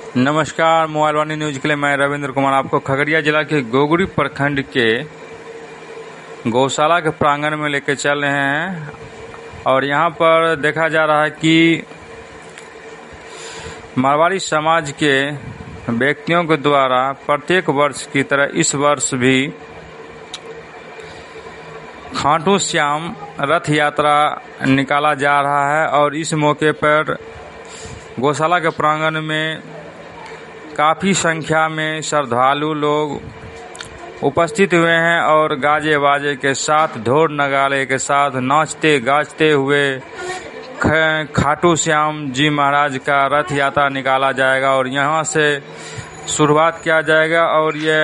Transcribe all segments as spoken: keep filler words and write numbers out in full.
नमस्कार, मोबाइल वाणी न्यूज के लिए मैं रविंद्र कुमार आपको खगड़िया जिला के गोगरी प्रखंड के गौशाला के प्रांगण में लेकर चल रहे हैं। और यहाँ पर देखा जा रहा है कि मारवाड़ी समाज के व्यक्तियों के द्वारा प्रत्येक वर्ष की तरह इस वर्ष भी खाटू श्याम रथ यात्रा निकाला जा रहा है। और इस मौके पर गौशाला के प्रांगण में काफ़ी संख्या में श्रद्धालु लोग उपस्थित हुए हैं और गाजे बाजे के साथ, ढोल नगाड़े के साथ नाचते गाजते हुए खाटू श्याम जी महाराज का रथ यात्रा निकाला जाएगा और यहाँ से शुरुआत किया जाएगा और ये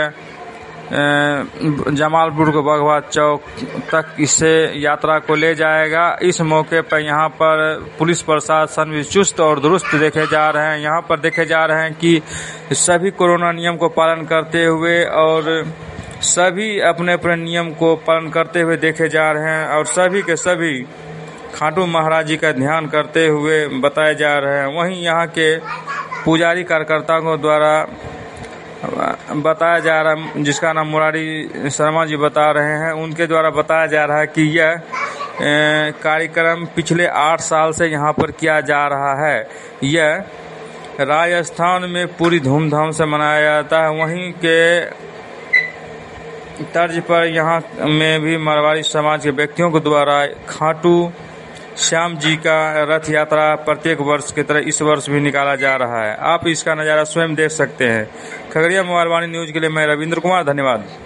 जमालपुर को भगवा चौक तक इसे यात्रा को ले जाएगा। इस मौके पर यहाँ पर पुलिस प्रशासन भी चुस्त और दुरुस्त देखे जा रहे हैं। यहाँ पर देखे जा रहे हैं कि सभी कोरोना नियम को पालन करते हुए और सभी अपने अपने नियम को पालन करते हुए देखे जा रहे हैं और सभी के सभी खाटू महाराज जी का ध्यान करते हुए बताए जा रहे हैं। वहीं यहाँ के पुजारी कार्यकर्ताओं द्वारा बताया जा रहा है, जिसका नाम मुरारी शर्मा जी बता रहे हैं, उनके द्वारा बताया जा रहा है कि यह कार्यक्रम पिछले आठ साल से यहाँ पर किया जा रहा है। यह राजस्थान में पूरी धूमधाम से मनाया जाता है। वहीं के तर्ज पर यहाँ में भी मारवाड़ी समाज के व्यक्तियों के द्वारा खाटू श्याम जी का रथ यात्रा प्रत्येक वर्ष की तरह इस वर्ष भी निकाला जा रहा है। आप इसका नज़ारा स्वयं देख सकते हैं। खगड़िया मोबाइल वाणी न्यूज के लिए मैं रविंद्र कुमार, धन्यवाद।